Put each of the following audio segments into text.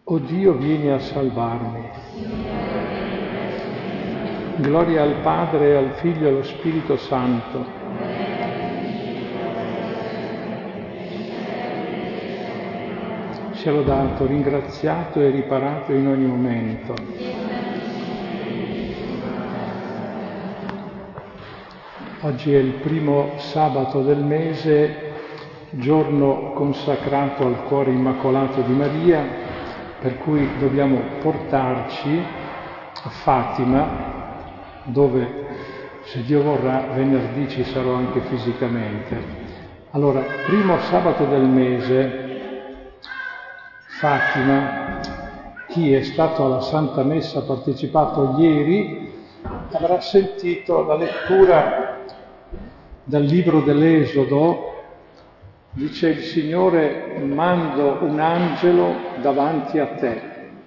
O Dio, vieni a salvarmi. Gloria al Padre, al Figlio e allo Spirito Santo. Sia lodato, ringraziato e riparato in ogni momento. Oggi è il primo sabato del mese, giorno consacrato al cuore immacolato di Maria, per cui dobbiamo portarci a Fatima, dove, se Dio vorrà, venerdì ci sarò anche fisicamente. Allora, primo sabato del mese, Fatima, chi è stato alla Santa Messa, ha partecipato ieri, avrà sentito la lettura dal libro dell'Esodo. Dice: il Signore, mando un angelo davanti a te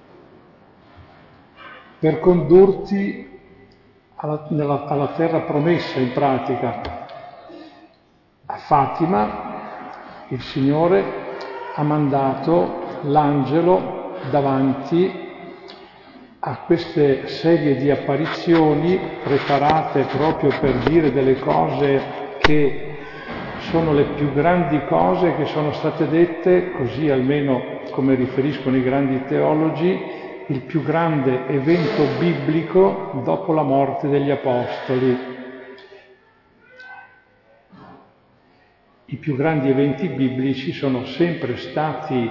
per condurti alla terra promessa, in pratica. A Fatima il Signore ha mandato l'angelo davanti a queste serie di apparizioni preparate proprio per dire delle cose che sono le più grandi cose che sono state dette, così almeno come riferiscono i grandi teologi, il più grande evento biblico dopo la morte degli Apostoli. I più grandi eventi biblici sono sempre stati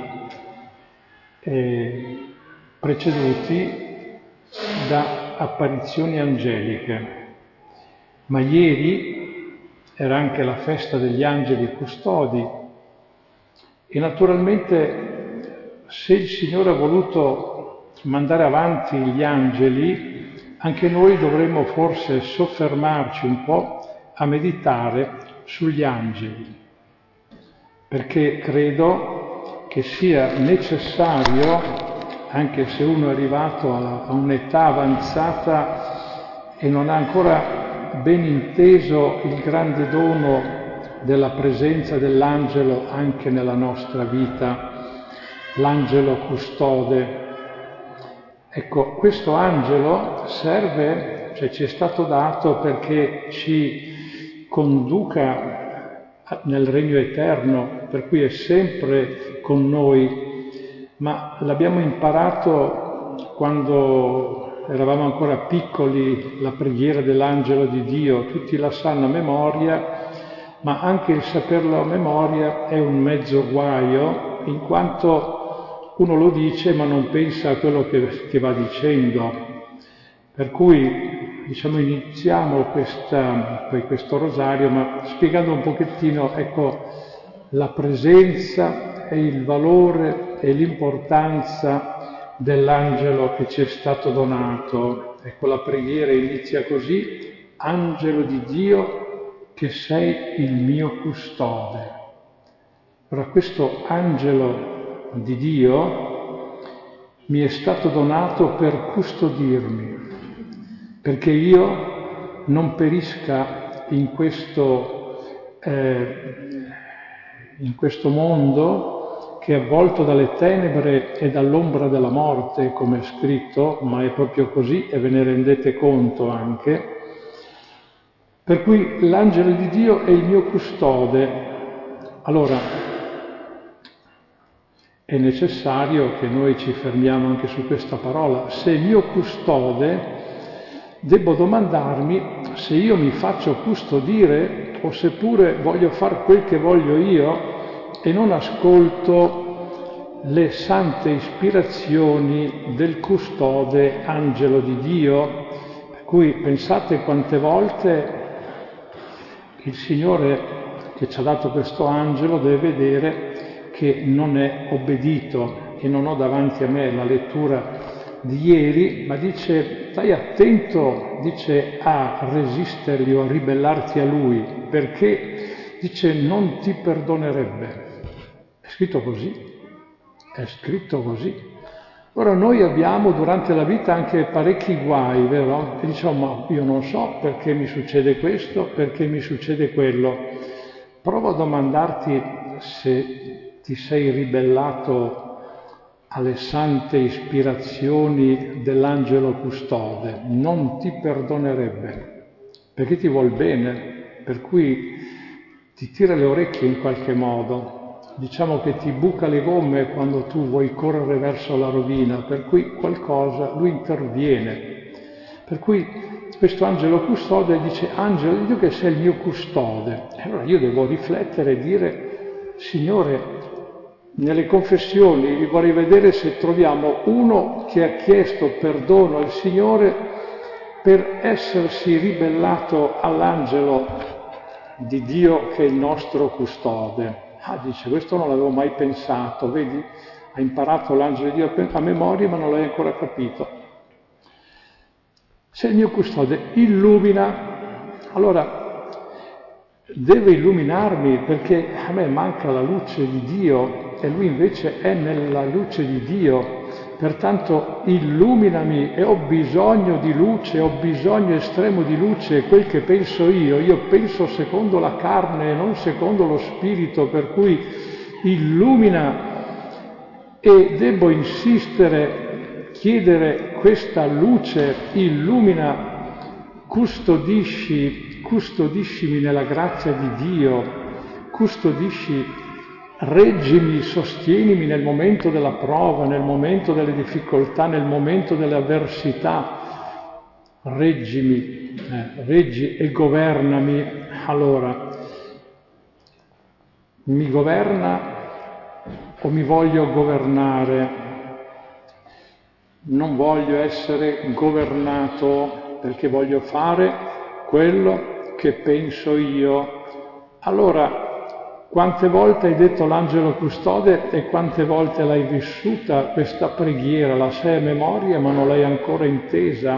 preceduti da apparizioni angeliche, ma ieri era anche la festa degli angeli custodi e naturalmente, se il Signore ha voluto mandare avanti gli angeli, anche noi dovremmo forse soffermarci un po' a meditare sugli angeli, perché credo che sia necessario, anche se uno è arrivato a un'età avanzata e non ha ancora ben inteso il grande dono della presenza dell'angelo anche nella nostra vita, l'angelo custode. Ecco, questo angelo serve, cioè ci è stato dato perché ci conduca nel regno eterno, per cui è sempre con noi, ma l'abbiamo imparato quando eravamo ancora piccoli, la preghiera dell'angelo di Dio, tutti la sanno a memoria, ma anche il saperlo a memoria è un mezzo guaio, in quanto uno lo dice ma non pensa a quello che va dicendo. Per cui, diciamo, iniziamo questo rosario, ma spiegando un pochettino, ecco, la presenza e il valore e l'importanza dell'angelo che ci è stato donato. Ecco, la preghiera inizia così: angelo di Dio, che sei il mio custode. Ora, questo angelo di Dio mi è stato donato per custodirmi, perché io non perisca in questo mondo che è avvolto dalle tenebre e dall'ombra della morte, come è scritto, ma è proprio così e ve ne rendete conto anche. Per cui l'angelo di Dio è il mio custode. Allora, è necessario che noi ci fermiamo anche su questa parola. Se mio custode, devo domandarmi se io mi faccio custodire o seppure voglio far quel che voglio io e non ascolto le sante ispirazioni del custode angelo di Dio. Per cui pensate quante volte il Signore che ci ha dato questo angelo deve vedere che non è obbedito, e non ho davanti a me la lettura di ieri, ma dice: stai attento, dice, a resistergli o a ribellarti a lui, perché, dice, non ti perdonerebbe. È scritto così, è scritto così. Ora noi abbiamo durante la vita anche parecchi guai, vero? E diciamo: ma io non so perché mi succede questo, perché mi succede quello. Provo a domandarti se ti sei ribellato alle sante ispirazioni dell'angelo custode, non ti perdonerebbe, perché ti vuol bene, per cui ti tira le orecchie in qualche modo, diciamo che ti buca le gomme quando tu vuoi correre verso la rovina, per cui qualcosa, lui interviene. Per cui questo angelo custode dice: angelo di Dio che sei il mio custode. E allora io devo riflettere e dire: Signore, nelle confessioni vorrei vedere se troviamo uno che ha chiesto perdono al Signore per essersi ribellato all'angelo di Dio che è il nostro custode. Ah, dice, questo non l'avevo mai pensato, vedi? Ha imparato l'angelo di Dio a memoria, ma non l'hai ancora capito. Se il mio custode illumina, allora deve illuminarmi perché a me manca la luce di Dio e lui invece è nella luce di Dio. Pertanto illuminami, e ho bisogno di luce, ho bisogno estremo di luce, quel che penso io penso secondo la carne e non secondo lo spirito, per cui illumina, e devo insistere, chiedere questa luce, illumina, custodiscimi nella grazia di Dio, custodisci, reggimi, sostienimi nel momento della prova, nel momento delle difficoltà, nel momento delle avversità, reggi e governami. Allora, mi governa o mi voglio governare? Non voglio essere governato perché voglio fare quello che penso io. Allora, quante volte hai detto l'angelo custode e quante volte l'hai vissuta questa preghiera? La sai a memoria ma non l'hai ancora intesa.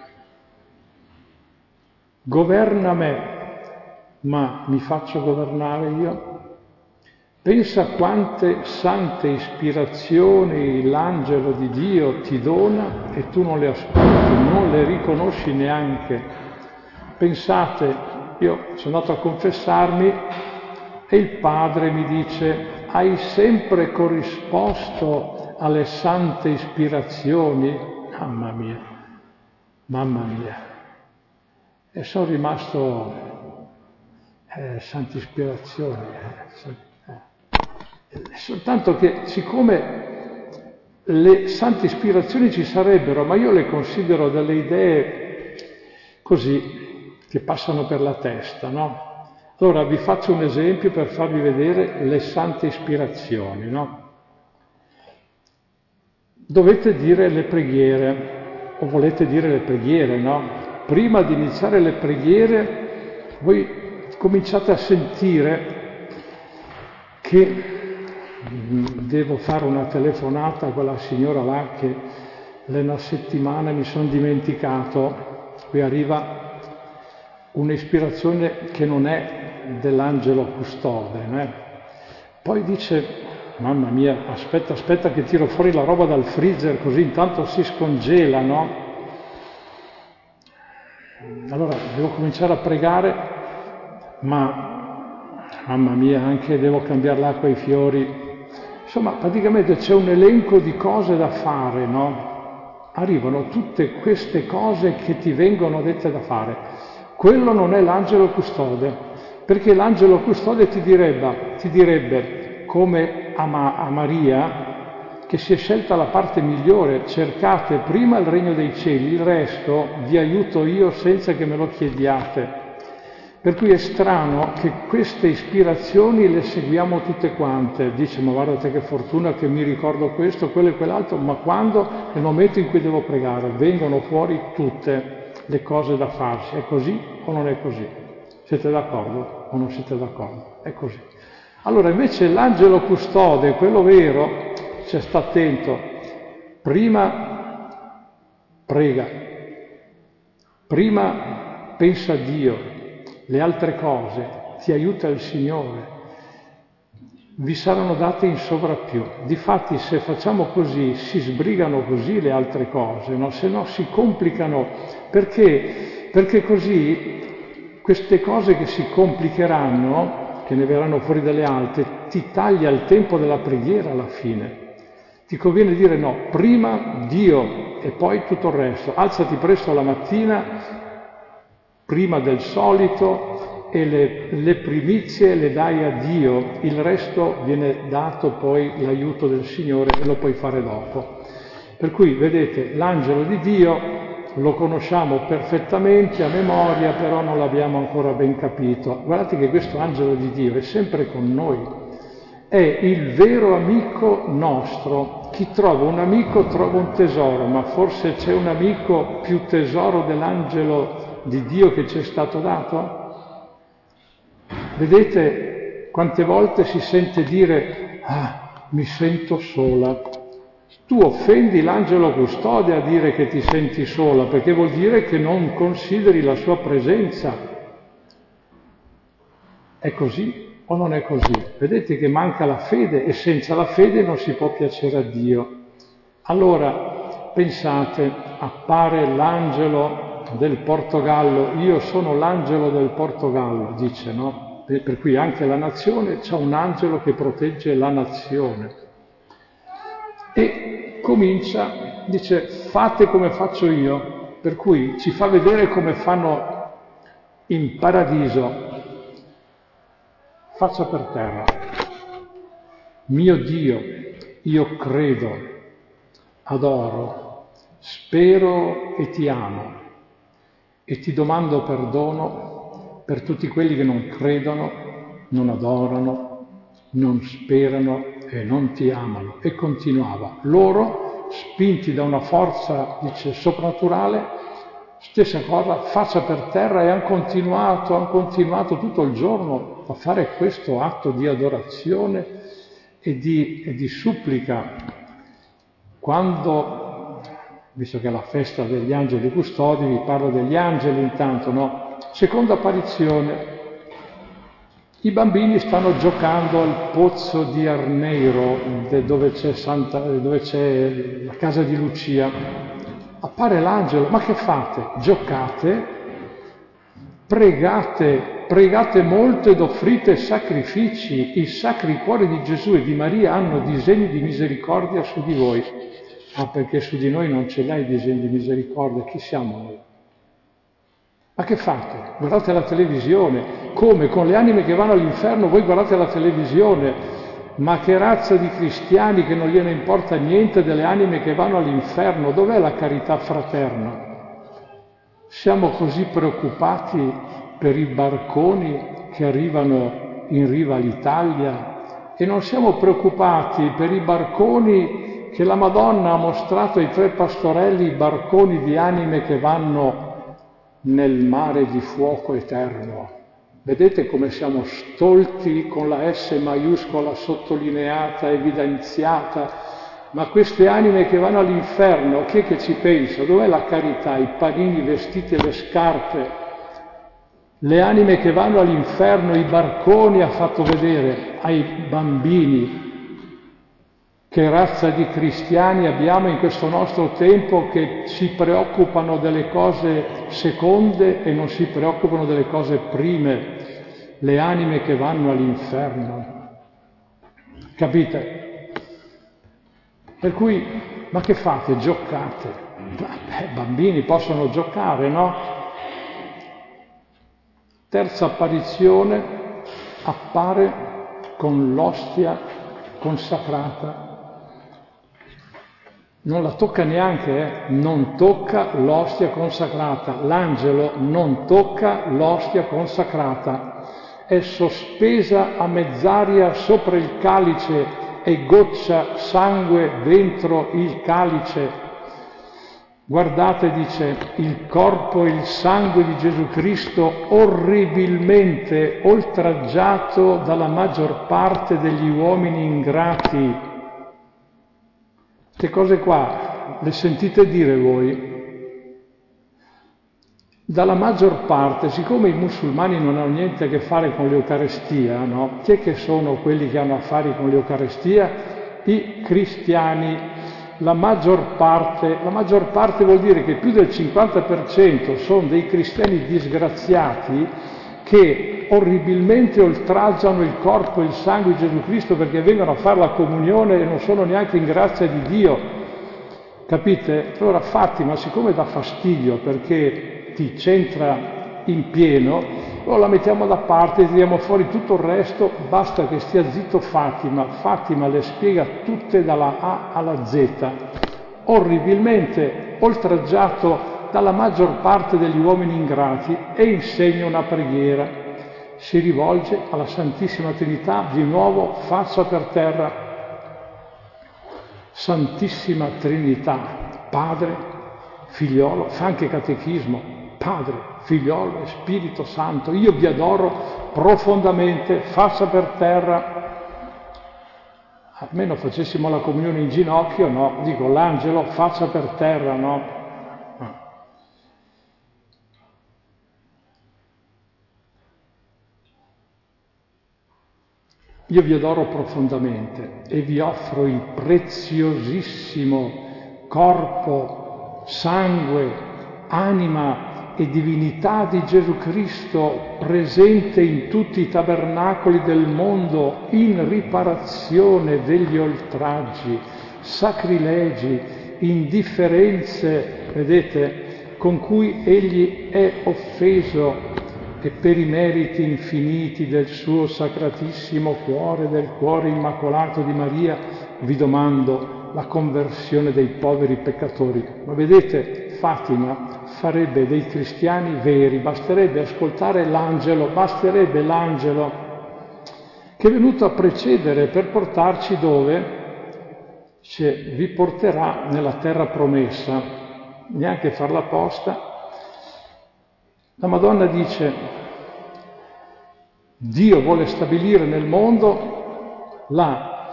Governa me, ma mi faccio governare io? Pensa quante sante ispirazioni l'angelo di Dio ti dona e tu non le ascolti, non le riconosci neanche. Pensate, io sono andato a confessarmi e il padre mi dice: hai sempre corrisposto alle sante ispirazioni? Mamma mia. E sono rimasto, sante ispirazioni. Soltanto che siccome le sante ispirazioni ci sarebbero, ma io le considero delle idee così, che passano per la testa, no? Allora vi faccio un esempio per farvi vedere le sante ispirazioni, no? Dovete dire le preghiere, o volete dire le preghiere, no? Prima di iniziare le preghiere, voi cominciate a sentire che devo fare una telefonata a quella signora là che una settimana mi sono dimenticato. Qui arriva un'ispirazione che non è dell'angelo custode, né? Poi dice: mamma mia, aspetta che tiro fuori la roba dal freezer così intanto si scongela, no? Allora devo cominciare a pregare, ma mamma mia, anche devo cambiare l'acqua ai fiori. Insomma, praticamente c'è un elenco di cose da fare, no? Arrivano tutte queste cose che ti vengono dette da fare. Quello non è l'angelo custode, perché l'angelo custode ti direbbe come a Maria, che si è scelta la parte migliore: cercate prima il regno dei cieli, il resto vi aiuto io senza che me lo chiediate. Per cui è strano che queste ispirazioni le seguiamo tutte quante. Dice: ma guardate che fortuna che mi ricordo questo, quello e quell'altro, ma quando? Nel momento in cui devo pregare, vengono fuori tutte le cose da farsi. È così o non è così? Siete d'accordo o non siete d'accordo? È così. Allora invece l'angelo custode, quello vero, cioè sta attento, prima prega, prima pensa a Dio, le altre cose ti aiuta il Signore, vi saranno date in sovrappiù. Difatti se facciamo così si sbrigano così le altre cose, no? Se no si complicano. Perché così queste cose che si complicheranno, che ne verranno fuori delle altre, ti taglia il tempo della preghiera alla fine. Ti conviene dire no, prima Dio e poi tutto il resto. Alzati presto la mattina, prima del solito, e le primizie le dai a Dio, il resto viene dato poi l'aiuto del Signore e lo puoi fare dopo. Per cui, vedete, l'angelo di Dio lo conosciamo perfettamente a memoria, però non l'abbiamo ancora ben capito. Guardate che questo angelo di Dio è sempre con noi, è il vero amico nostro. Chi trova un amico trova un tesoro, ma forse c'è un amico più tesoro dell'angelo di Dio che ci è stato dato? Vedete quante volte si sente dire mi sento sola. Tu offendi l'angelo custode a dire che ti senti sola, perché vuol dire che non consideri la sua presenza. È così o non è così? Vedete che manca la fede e senza la fede non si può piacere a Dio. Allora, pensate, appare l'angelo del Portogallo, io sono l'angelo del Portogallo, dice, no? Per cui anche la nazione c'ha un angelo che protegge la nazione. E comincia, dice, fate come faccio io, per cui ci fa vedere come fanno in paradiso, faccia per terra. Mio Dio, io credo, adoro, spero e ti amo e ti domando perdono per tutti quelli che non credono, non adorano, non sperano e non ti amano. E continuava. Loro, spinti da una forza, dice, soprannaturale, stessa cosa, faccia per terra, e hanno continuato tutto il giorno a fare questo atto di adorazione e di supplica. Quando, visto che è la festa degli angeli custodi, vi parlo degli angeli intanto, no? Seconda apparizione. I bambini stanno giocando al pozzo di Arneiro, dove c'è la casa di Lucia. Appare l'angelo, ma che fate? Giocate, pregate molto ed offrite sacrifici. I sacri cuori di Gesù e di Maria hanno disegni di misericordia su di voi. Perché su di noi non ce l'hai disegni di misericordia, chi siamo noi? Ma che fate? Guardate la televisione. Come? Con le anime che vanno all'inferno voi guardate la televisione? Ma che razza di cristiani che non gliene importa niente delle anime che vanno all'inferno? Dov'è la carità fraterna? Siamo così preoccupati per i barconi che arrivano in riva all'Italia e non siamo preoccupati per i barconi che la Madonna ha mostrato ai 3 pastorelli, i barconi di anime che vanno nel mare di fuoco eterno. Vedete come siamo stolti con la S maiuscola sottolineata, evidenziata, ma queste anime che vanno all'inferno, chi è che ci pensa? Dov'è la carità? I panini, i vestiti e le scarpe. Le anime che vanno all'inferno, i barconi, ha fatto vedere ai bambini. Che razza di cristiani abbiamo in questo nostro tempo che si preoccupano delle cose seconde e non si preoccupano delle cose prime, le anime che vanno all'inferno. Capite? Per cui, ma che fate? Giocate. Bambini possono giocare, no? Terza apparizione, appare con l'ostia consacrata. Non la tocca neanche, non tocca l'ostia consacrata. L'angelo non tocca l'ostia consacrata. È sospesa a mezz'aria sopra il calice e goccia sangue dentro il calice. Guardate, dice, il corpo e il sangue di Gesù Cristo orribilmente oltraggiato dalla maggior parte degli uomini ingrati. Queste cose qua le sentite dire voi? Dalla maggior parte, siccome i musulmani non hanno niente a che fare con l'Eucarestia, no? Chi è che sono quelli che hanno affari con l'Eucarestia? I cristiani. La maggior parte vuol dire che più del 50% sono dei cristiani disgraziati che orribilmente oltraggiano il corpo e il sangue di Gesù Cristo perché vengono a fare la comunione e non sono neanche in grazia di Dio. Capite? Allora Fatima, siccome dà fastidio perché ti c'entra in pieno, allora la mettiamo da parte, tiriamo fuori tutto il resto, basta che stia zitto Fatima. Fatima le spiega tutte dalla A alla Z, orribilmente oltraggiato dalla maggior parte degli uomini ingrati, e insegna una preghiera. Si rivolge alla Santissima Trinità di nuovo faccia per terra. Santissima Trinità, Padre, Figliolo, fa anche catechismo, Padre, Figliolo e Spirito Santo, io vi adoro profondamente, faccia per terra. Almeno facessimo la comunione in ginocchio, no? Dico l'angelo, faccia per terra, no? Io vi adoro profondamente e vi offro il preziosissimo corpo, sangue, anima e divinità di Gesù Cristo presente in tutti i tabernacoli del mondo in riparazione degli oltraggi, sacrilegi, indifferenze, vedete, con cui egli è offeso, e per i meriti infiniti del suo sacratissimo cuore, del cuore immacolato di Maria, vi domando la conversione dei poveri peccatori. Ma vedete, Fatima farebbe dei cristiani veri, basterebbe ascoltare l'angelo, basterebbe l'angelo che è venuto a precedere per portarci dove? Cioè, vi porterà nella terra promessa, neanche farla apposta. La Madonna dice, Dio vuole stabilire nel mondo la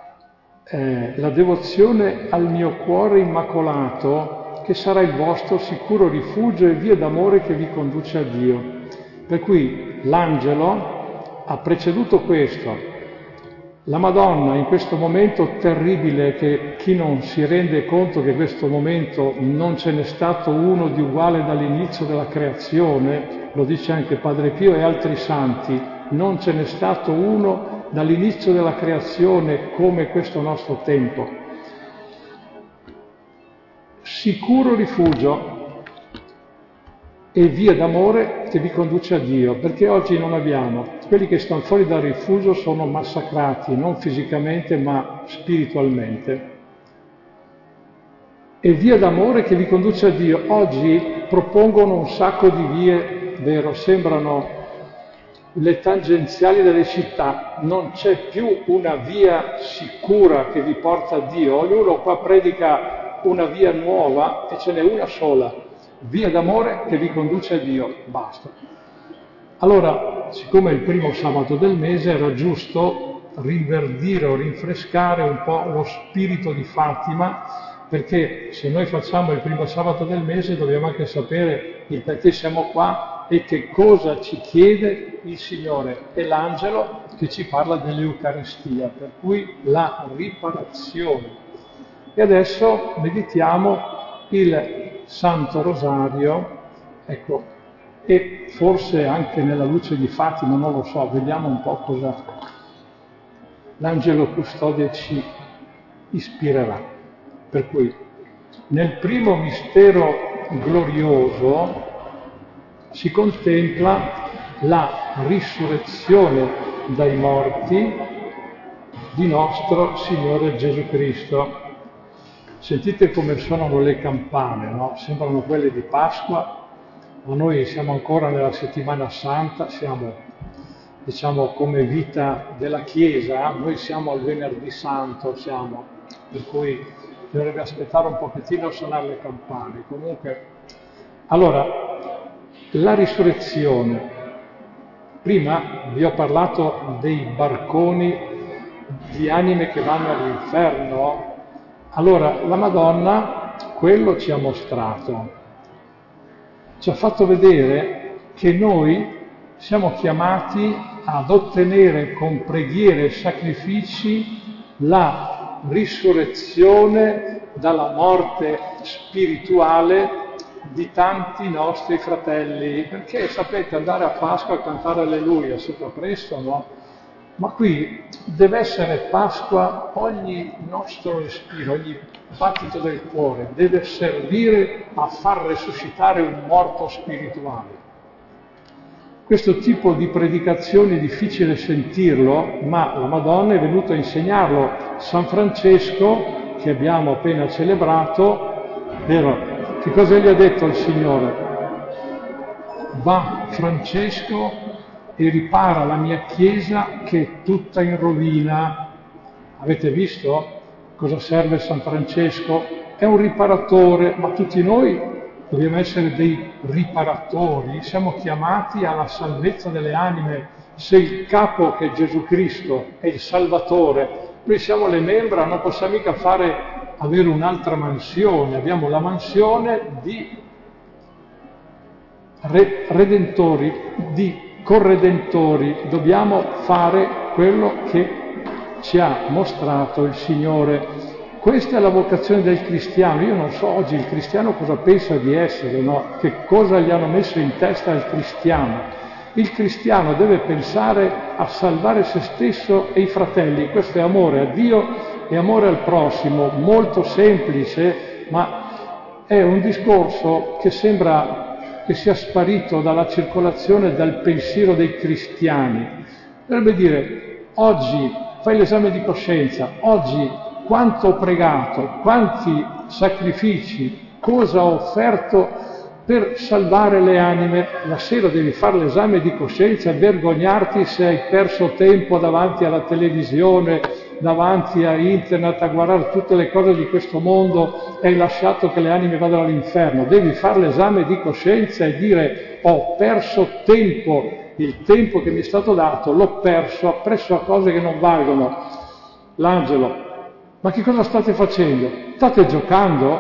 devozione al mio cuore immacolato, che sarà il vostro sicuro rifugio e via d'amore che vi conduce a Dio. Per cui l'angelo ha preceduto questo. La Madonna in questo momento terribile, che chi non si rende conto che questo momento non ce n'è stato uno di uguale dall'inizio della creazione, lo dice anche Padre Pio e altri santi, non ce n'è stato uno dall'inizio della creazione come questo nostro tempo. Sicuro rifugio e via d'amore che vi conduce a Dio, perché oggi non abbiamo. Quelli che stanno fuori dal rifugio sono massacrati, non fisicamente ma spiritualmente. E via d'amore che vi conduce a Dio. Oggi propongono un sacco di vie, vero, sembrano le tangenziali delle città, non c'è più una via sicura che vi porta a Dio, ognuno qua predica una via nuova e ce n'è una sola. Via d'amore che vi conduce a Dio, basta. Allora, siccome è il primo sabato del mese, era giusto rinverdire o rinfrescare un po' lo spirito di Fatima, perché se noi facciamo il primo sabato del mese dobbiamo anche sapere il perché siamo qua e che cosa ci chiede il Signore. È l'angelo che ci parla dell'Eucaristia, per cui la riparazione. E adesso meditiamo il Santo Rosario, ecco, e forse anche nella luce di Fatima, non lo so, vediamo un po' cosa l'angelo custode ci ispirerà. Per cui nel primo mistero glorioso si contempla la risurrezione dai morti di nostro Signore Gesù Cristo. Sentite come suonano le campane, no? Sembrano quelle di Pasqua, ma noi siamo ancora nella settimana santa, siamo, diciamo, come vita della Chiesa, noi siamo al venerdì santo, per cui bisognerebbe aspettare un pochettino a suonare le campane. Comunque, allora, la risurrezione. Prima vi ho parlato dei barconi di anime che vanno all'inferno. Allora, la Madonna quello ci ha mostrato, ci ha fatto vedere che noi siamo chiamati ad ottenere con preghiere e sacrifici la risurrezione dalla morte spirituale di tanti nostri fratelli, perché sapete andare a Pasqua a cantare Alleluia, sopra presto, no? Ma qui deve essere Pasqua ogni nostro respiro, ogni battito del cuore, deve servire a far resuscitare un morto spirituale. Questo tipo di predicazione è difficile sentirlo, ma la Madonna è venuta a insegnarlo. San Francesco, che abbiamo appena celebrato, vero? Che cosa gli ha detto il Signore? Va Francesco e ripara la mia chiesa che è tutta in rovina. Avete visto cosa serve San Francesco? È un riparatore, ma tutti noi dobbiamo essere dei riparatori, siamo chiamati alla salvezza delle anime. Se il capo, che è Gesù Cristo, è il Salvatore, noi siamo le membra, non possiamo mica avere un'altra mansione, abbiamo la mansione di redentori, di corredentori, dobbiamo fare quello che ci ha mostrato il Signore. Questa è la vocazione del cristiano. Io non so oggi il cristiano cosa pensa di essere, no? Che cosa gli hanno messo in testa al cristiano. Il cristiano deve pensare a salvare se stesso e i fratelli. Questo è amore a Dio e amore al prossimo, molto semplice, ma è un discorso che sembra che sia sparito dalla circolazione, dal pensiero dei cristiani. Dovrebbe dire, oggi fai l'esame di coscienza, oggi quanto ho pregato, quanti sacrifici, cosa ho offerto per salvare le anime. La sera devi fare l'esame di coscienza e vergognarti se hai perso tempo davanti alla televisione, davanti a internet, a guardare tutte le cose di questo mondo e hai lasciato che le anime vadano all'inferno. Devi fare l'esame di coscienza e dire ho perso tempo, il tempo che mi è stato dato l'ho perso, appresso a cose che non valgono. L'angelo, ma che cosa state facendo? State giocando?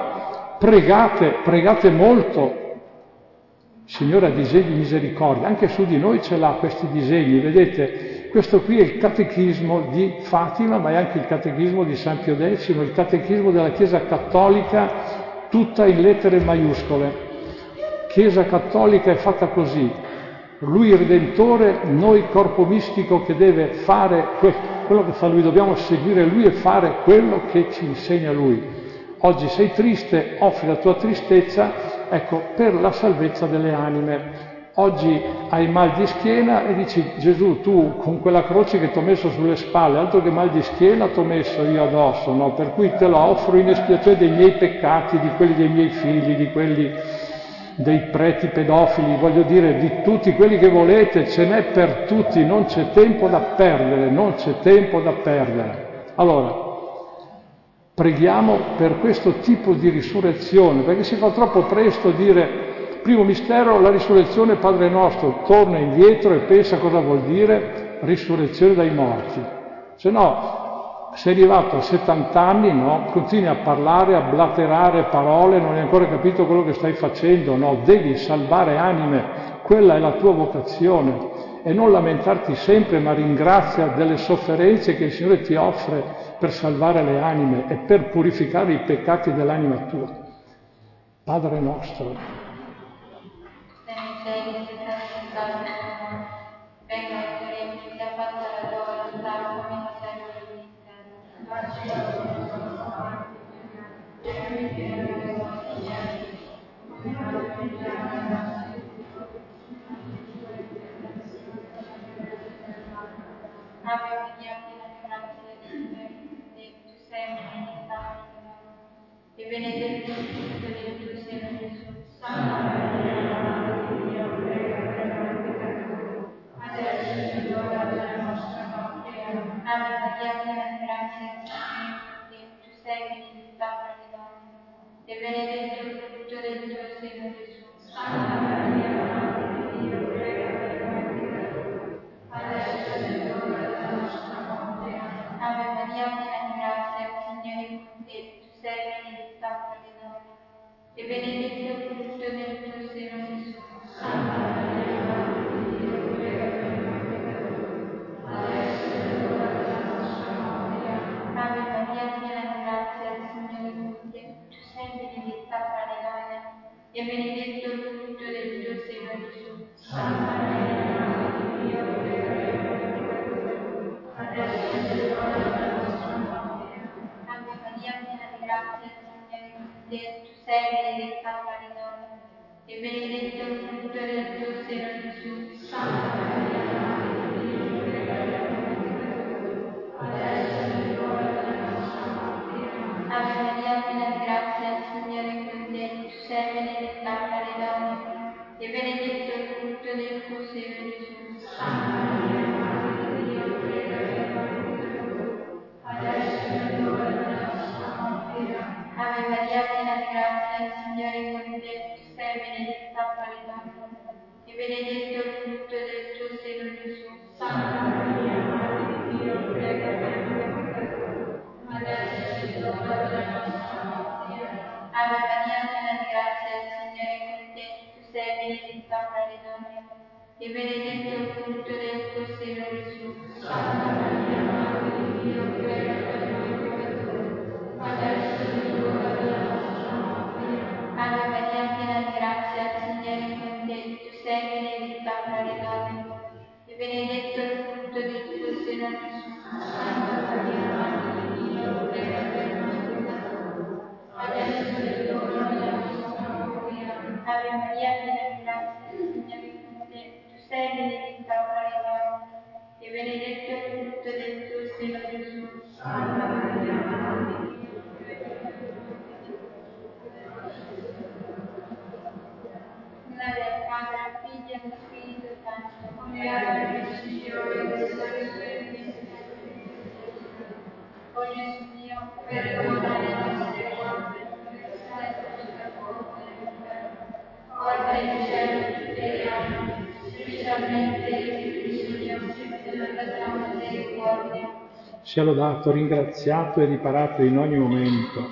Pregate molto. Il Signore ha disegni di misericordia, anche su di noi ce l'ha questi disegni, vedete? Questo qui è il catechismo di Fatima, ma è anche il catechismo di San Pio X, il catechismo della Chiesa Cattolica, tutta in lettere maiuscole. Chiesa Cattolica è fatta così, lui il Redentore, noi corpo mistico che deve fare quello che fa lui, dobbiamo seguire lui e fare quello che ci insegna lui. Oggi sei triste, offri la tua tristezza, ecco, per la salvezza delle anime. Oggi hai mal di schiena e dici Gesù, tu con quella croce che ti ho messo sulle spalle, altro che mal di schiena ti ho messo io addosso, no? Per cui te lo offro in espiazione dei miei peccati, di quelli dei miei figli, di quelli dei preti pedofili, voglio dire, di tutti quelli che volete, ce n'è per tutti, non c'è tempo da perdere, non c'è tempo da perdere. Allora, preghiamo per questo tipo di risurrezione, perché si fa troppo presto dire, primo mistero, la risurrezione Padre nostro, torna indietro e pensa cosa vuol dire risurrezione dai morti. Se no, sei arrivato a 70 anni, no? Continui a parlare, a blaterare parole, non hai ancora capito quello che stai facendo, no? Devi salvare anime, quella è la tua vocazione. E non lamentarti sempre, ma ringrazia delle sofferenze che il Signore ti offre per salvare le anime e per purificare i peccati dell'anima tua. Padre nostro. Venga a te, sia fatta la tua volontà come in cielo e in terra. Ave Maria, piena di grazia, il Signore è con te, tu sei benedetta fra le donne, e benedetto il frutto del tuo seno, Gesù. Santa Maria, Madre di Dio, prega per noi peccatori, adesso e l'ora della nostra morte. Ave Maria, piena di grazia, il Signore è con te, tu sei benedetta fra le donne, e benedetto il frutto del tuo seno, Gesù. Santa Maria, Madre di Dio, prega per noi peccatori, adesso e l'ora della nostra morte. Ave Maria, piena di grazia, il Signore è con te, tu sei benedetta fra le donne, e benedetto il frutto del tuo seno, Gesù. Santa Maria, Madre di Dio, prega per noi peccatori, adesso è l'ora della nostra morte. Ave Maria, piena di grazia, il Signore è con te, tu sei benedetta fra le donne, e benedetto grazia, il Signore è con te, tu sei benedetta fra le donne, e benedetto il frutto del tuo seno, Gesù. Santa Maria, Madre di Dio, prega per noi peccatori, adesso è l'ora della nostra morte. Ave Maria, piena di grazia, il Signore è con te, tu sei benedetta fra le donne, e benedetto il frutto del tuo seno, Gesù. Santa Maria, Madre di Dio, prega per noi peccatori, adesso è l'ora della nostra morte. Ave Maria, piena di grazia, il Signore è con te, tu sei benedetta fra le donne, e benedetto il frutto del tuo seno, Gesù. Santa Maria, Madre di Dio, prega per noi peccatori, adesso è l'ora della nostra morte. Ave Maria, piena di grazia, il Signore è con te, tu sei benedetta fra le donne, e benedetto il frutto del tuo seno, Gesù. Santa Maria, Madre di Dio, prega per noi peccatori, adesso è l'ora della nostra morte. Ave Maria, piena di grazia, il Signore è con te, tu sei benedetta fra le donne, e benedetto il frutto del tuo seno, Gesù. Santa Maria, Madre di Dio, prega per noi peccatori, adesso è l'ora della nostra morte. Ave Maria, piena di grazia, il Signore è con te, tu sei benedetta fra le donne, e benedetto il frutto del tuo seno, Gesù. Santa Maria, Madre di Dio, prega per noi peccatori. Del Padre, al Figlio e allo Spirito Santo, come era nel principio, ora e sempre, o Gesù mio, perdona le nostre colpe, porta in cielo tutte le anime, specialmente i più bisognosi della tua misericordia. Sia lodato, ringraziato e riparato in ogni momento.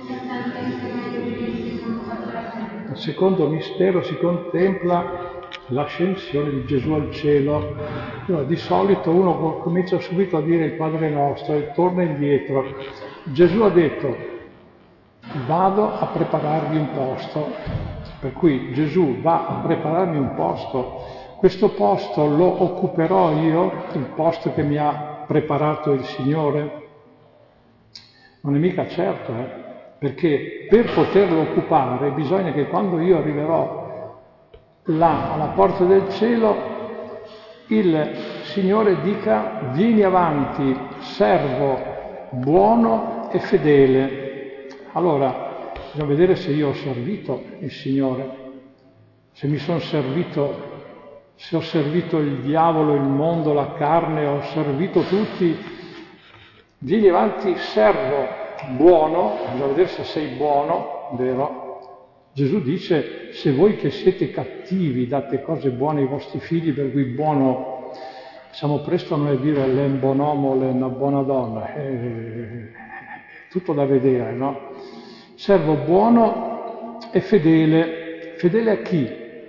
Al secondo mistero si contempla l'ascensione di Gesù al cielo. Di solito uno comincia subito a dire il Padre Nostro e torna indietro. Gesù ha detto: vado a prepararvi un posto. Per cui Gesù va a prepararmi un posto. Questo posto lo occuperò io, il posto che mi ha preparato il Signore? Non è mica certo, perché per poterlo occupare bisogna che quando io arriverò là alla porta del cielo il Signore dica: vieni avanti, servo buono e fedele. Allora bisogna vedere se io ho servito il Signore, se mi sono servito, se ho servito il diavolo, il mondo, la carne, ho servito tutti. Vieni avanti, servo buono, bisogna vedere se sei buono, vero? Gesù dice: se voi che siete cattivi date cose buone ai vostri figli, per cui buono, siamo presto a noi a dire l'en bon uomo, l'en buona donna, tutto da vedere, no? Servo buono e fedele. Fedele a chi?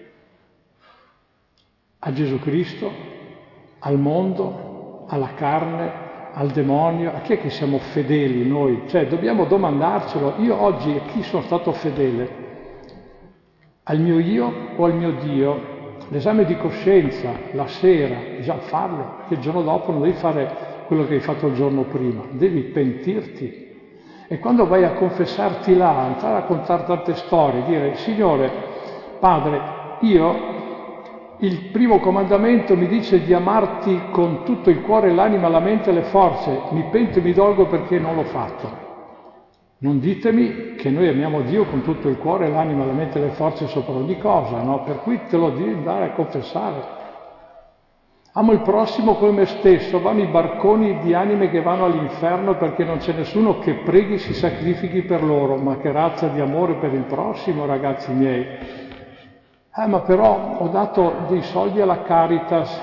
A Gesù Cristo, al mondo, alla carne, al demonio. A chi è che siamo fedeli noi? Cioè dobbiamo domandarcelo: io oggi a chi sono stato fedele? Al mio io o al mio Dio? L'esame di coscienza la sera bisogna farlo, perché il giorno dopo non devi fare quello che hai fatto il giorno prima, devi pentirti. E quando vai a confessarti là, entrare a raccontare tante storie, dire: Signore, Padre, io il primo comandamento mi dice di amarti con tutto il cuore, l'anima, la mente e le forze. Mi pento e mi dolgo perché non l'ho fatto. Non ditemi che noi amiamo Dio con tutto il cuore, l'anima, la mente e le forze sopra ogni cosa, no? Per cui te lo devi andare a confessare. Amo il prossimo come me stesso, vanno i barconi di anime che vanno all'inferno perché non c'è nessuno che preghi, si sacrifichi per loro. Ma che razza di amore per il prossimo, ragazzi miei! Ma però ho dato dei soldi alla Caritas.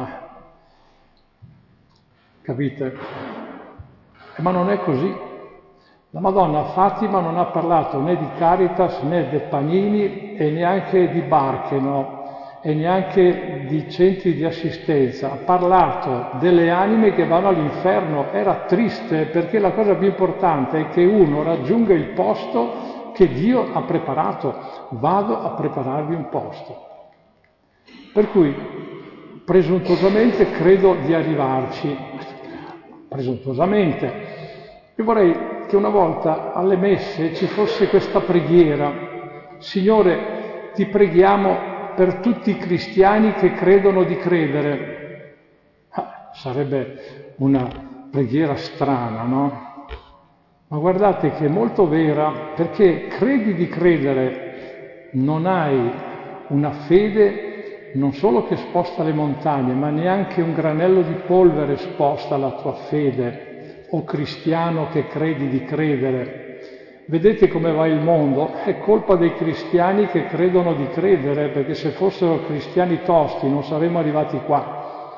Capite? Ma non è così. La Madonna Fatima non ha parlato né di Caritas né di panini e neanche di barche, no? E neanche di centri di assistenza. Ha parlato delle anime che vanno all'inferno. Era triste, perché la cosa più importante è che uno raggiunga il posto che Dio ha preparato. Vado a prepararvi un posto. Per cui presuntuosamente credo di arrivarci. Presuntuosamente. Io vorrei che una volta alle messe ci fosse questa preghiera: Signore, ti preghiamo per tutti i cristiani che credono di credere. Sarebbe una preghiera strana, no? Ma guardate che è molto vera, perché credi di credere, non hai una fede non solo che sposta le montagne, ma neanche un granello di polvere sposta la tua fede, o cristiano che credi di credere. Vedete come va il mondo? È colpa dei cristiani che credono di credere, perché se fossero cristiani tosti non saremmo arrivati qua.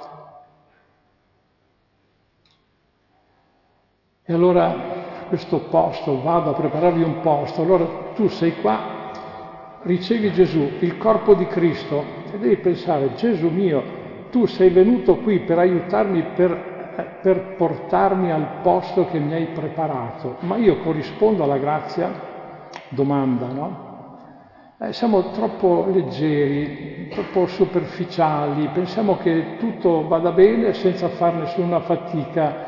E allora questo posto, vado a prepararvi un posto, allora tu sei qua, ricevi Gesù, il corpo di Cristo, e devi pensare: Gesù mio, tu sei venuto qui per aiutarmi, per portarmi al posto che mi hai preparato, ma io corrispondo alla grazia? Domanda, no? Siamo troppo leggeri, troppo superficiali, pensiamo che tutto vada bene senza fare nessuna fatica.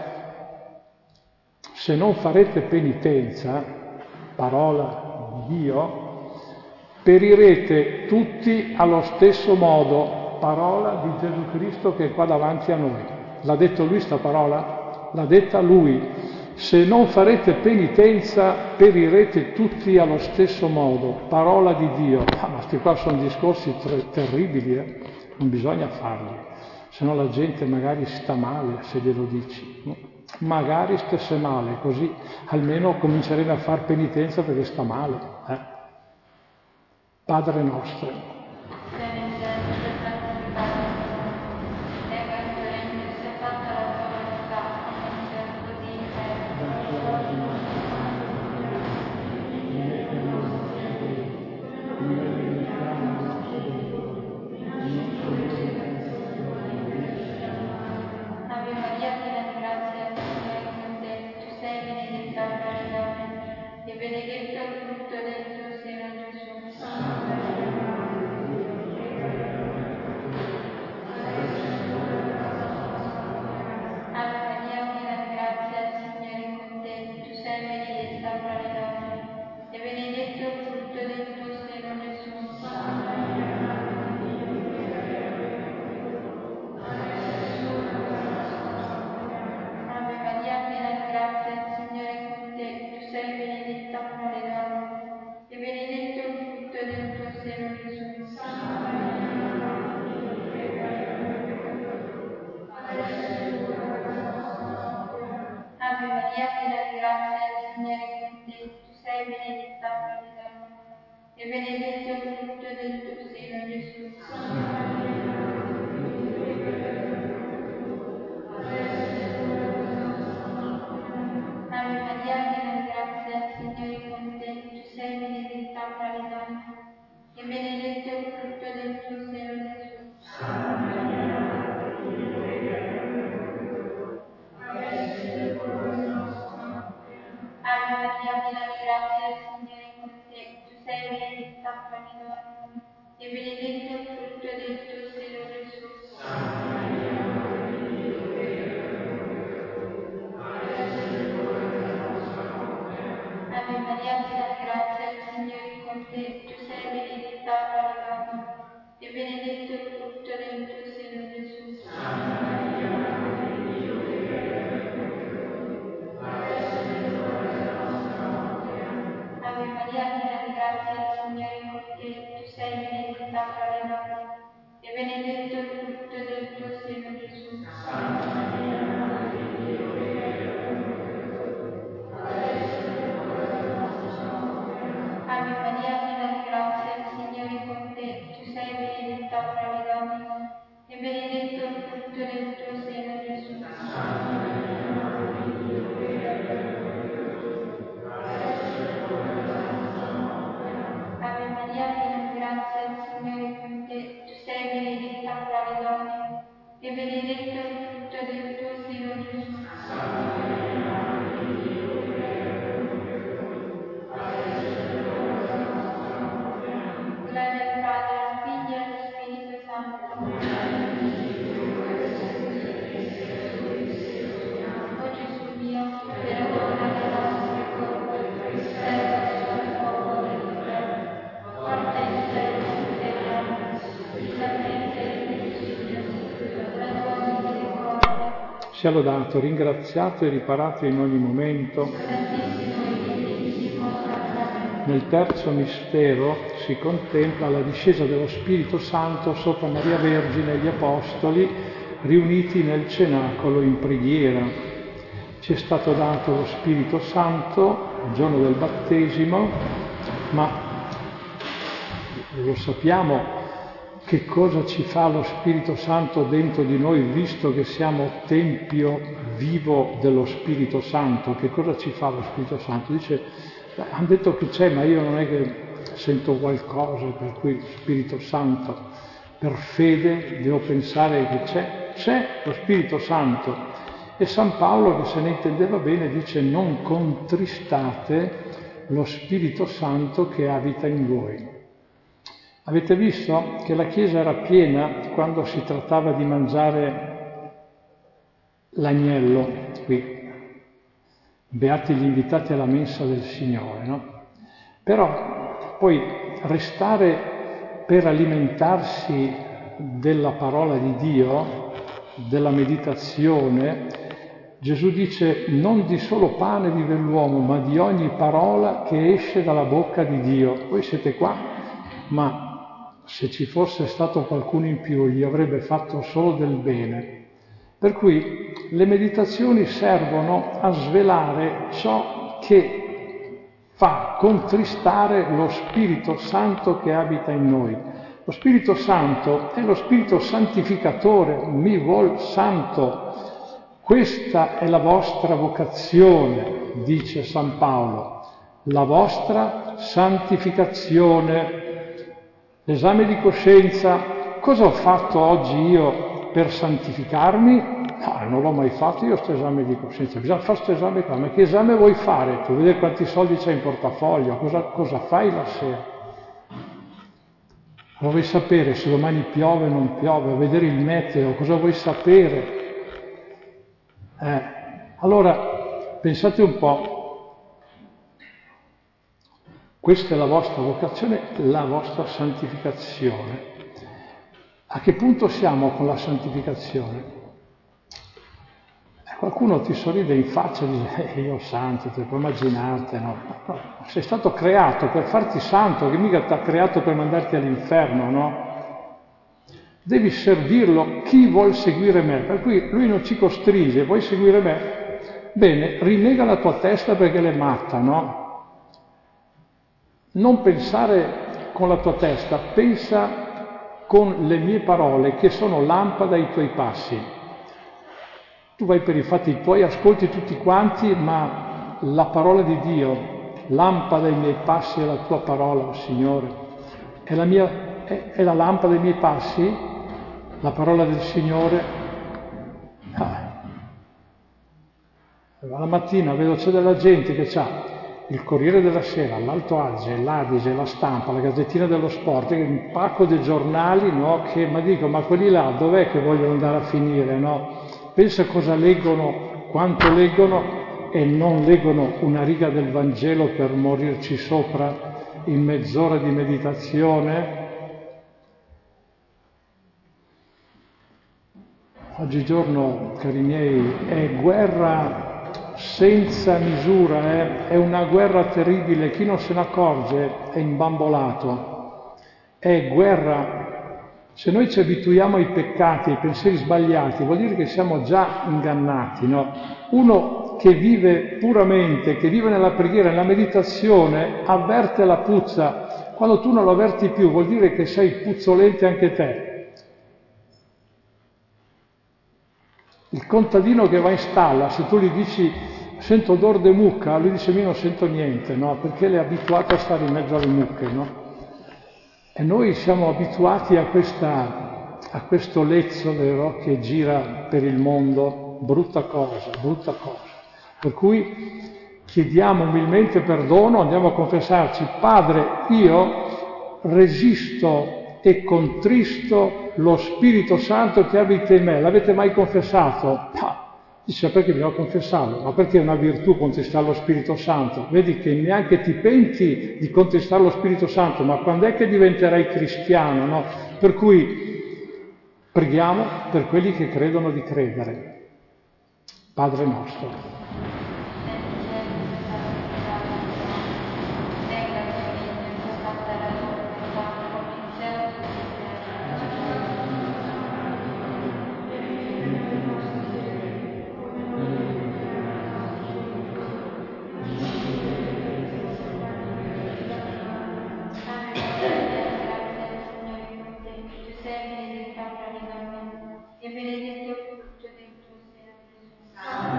Se non farete penitenza, parola di Dio, perirete tutti allo stesso modo, parola di Gesù Cristo che è qua davanti a noi. L'ha detto lui sta parola? L'ha detta lui. Se non farete penitenza, perirete tutti allo stesso modo, parola di Dio. Ma questi qua sono discorsi terribili, non bisogna farli, se no la gente magari sta male se glielo dici, no? Magari stesse male, così almeno cominceremo a far penitenza perché sta male. Padre nostro. E benedetto il frutto del tuo seno, Gesù. Ave Maria, piena di grazia, il Signore è con te. Tu sei benedetta fra le donne, e benedetto il frutto del tuo seno, Gesù. Ave Maria, piena di grazia, il Signore è con te. Tu sei benedetta fra le donne, e benedetto il frutto del tuo seno, Gesù. Ave Maria, piena di grazia, il Signore è con te. Tu sei benedetta fra le donne, e benedetto il frutto del tuo seno, Gesù. Ave Maria, piena di grazia, il Signore è con te. Tu sei benedetta fra le donne, e benedetto il frutto del tuo seno, Gesù. Ave Maria, piena di grazia, il Signore è con te. Tu sei benedetta fra le donne, e benedetto il frutto del tuo seno, Gesù. Ave Maria, piena di grazia, il Signore è con te. Tu sei benedetta fra le donne, e benedetto il frutto del tuo seno, Gesù. Ave Maria, piena di grazia, il Signore è con te. Tu sei benedetta fra le donne, e benedetto il frutto del tuo seno, Gesù. Ave Maria, piena di grazia, il Signore è con te. Tu sei benedetta fra le donne, e benedetto il frutto del tuo seno, Gesù. Ave Maria, piena di grazia, il Signore è con te. Tu sei benedetta fra le donne, e benedetto il frutto del tuo seno, Gesù. Gloria al Padre, al Figlio e allo Spirito Santo. sia lodato, ringraziato e riparato in ogni momento. Nel terzo mistero si contempla la discesa dello Spirito Santo sopra Maria Vergine e gli Apostoli riuniti nel cenacolo in preghiera. Ci è stato dato lo Spirito Santo il giorno del battesimo, ma lo sappiamo che cosa ci fa lo Spirito Santo dentro di noi, visto che siamo tempio vivo dello Spirito Santo. Che cosa ci fa lo Spirito Santo? Dice, hanno detto che c'è, ma io non è che sento qualcosa, per cui lo Spirito Santo, per fede devo pensare che c'è lo Spirito Santo. E San Paolo, che se ne intendeva bene, dice: non contristate lo Spirito Santo che abita in voi. Avete visto che la Chiesa era piena quando si trattava di mangiare l'agnello qui. Beati gli invitati alla mensa del Signore, no? Però poi restare per alimentarsi della parola di Dio, della meditazione, Gesù dice: non di solo pane vive l'uomo, ma di ogni parola che esce dalla bocca di Dio. Voi siete qua, ma se ci fosse stato qualcuno in più gli avrebbe fatto solo del bene. Per cui le meditazioni servono a svelare ciò che fa contristare lo Spirito Santo che abita in noi. Lo Spirito Santo è lo Spirito santificatore, mi vuol santo. Questa è la vostra vocazione, dice San Paolo, la vostra santificazione. L'esame di coscienza, cosa ho fatto oggi io per santificarmi? No, non l'ho mai fatto io questo esame di coscienza, bisogna fare questo esame qua. Ma che esame vuoi fare tu? Vedere quanti soldi c'hai in portafoglio, cosa fai la sera? Cosa vuoi sapere se domani piove o non piove? Vedere il meteo, cosa vuoi sapere? Allora, pensate un po'. Questa è la vostra vocazione, la vostra santificazione. A che punto siamo con la santificazione? Qualcuno ti sorride in faccia e dice: io santo, te puoi immaginarti, no? No, sei stato creato per farti santo, che mica ti ha creato per mandarti all'inferno, no? Devi servirlo. Chi vuol seguire me? Per cui lui non ci costringe: vuoi seguire me? Bene, rinnega la tua testa perché l'è matta, no? Non pensare con la tua testa, pensa con le mie parole che sono lampada ai tuoi passi. Tu vai per i fatti tuoi, ascolti tutti quanti, ma la parola di Dio, lampada ai miei passi è la tua parola, Signore. È la lampada dei miei passi, la parola del Signore. La mattina vedo c'è della gente che ha il Corriere della Sera, l'Alto Adige, l'Adige, la Stampa, la Gazzettina dello Sport, un pacco di giornali, no? Ma quelli là dov'è che vogliono andare a finire, no? Pensa cosa leggono, quanto leggono, e non leggono una riga del Vangelo per morirci sopra in mezz'ora di meditazione. Oggigiorno, cari miei, è guerra senza misura, è una guerra terribile. Chi non se ne accorge è imbambolato. È guerra. Se noi ci abituiamo ai peccati, ai pensieri sbagliati, vuol dire che siamo già ingannati, no? Uno che vive puramente, che vive nella preghiera, nella meditazione, avverte la puzza. Quando tu non lo avverti più, vuol dire che sei puzzolente anche te. Il contadino che va in stalla, se tu gli dici sento odore di mucca, lui dice io non sento niente, no? Perché l'è abituato a stare in mezzo alle mucche, no? E noi siamo abituati a questo lezzo, vero, che gira per il mondo, brutta cosa. Per cui chiediamo umilmente perdono, andiamo a confessarci: Padre, io resisto e contristo lo Spirito Santo che abita in me. L'avete mai confessato? Dice: perché bisogna confessarlo? Ma perché è una virtù contristare lo Spirito Santo? Vedi che neanche ti penti di contristare lo Spirito Santo, ma quando è che diventerai cristiano, no? Per cui preghiamo per quelli che credono di credere. Padre nostro. E benedetto il frutto del tuo seno, Gesù.